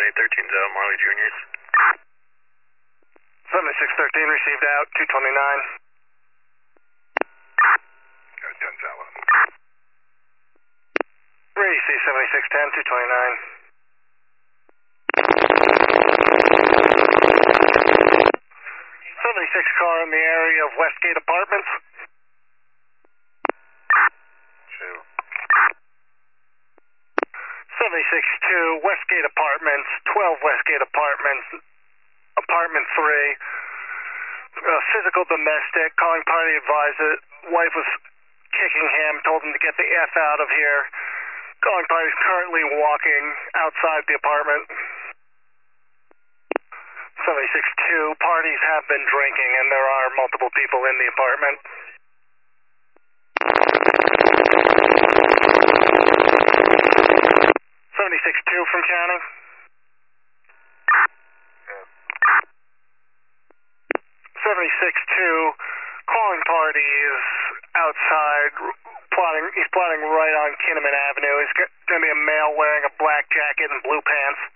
7813 Marley Juniors. 7613 received out, 229. Got 10 Tower. Race 7610, 229. 76 car in the area of Westgate Apartments. 2. 76-2, Westgate Apartments, 12 Westgate Apartments, Apartment 3. Physical domestic, calling party advisor. Wife was kicking him, told him to get the F out of here. Calling party is currently walking outside the apartment. 76-2, parties have been drinking and there are multiple people in the apartment. 76-2 from County. 76-2, calling party is outside, he's plotting right on Kinnaman Avenue. He's going to be a male wearing a black jacket and blue pants.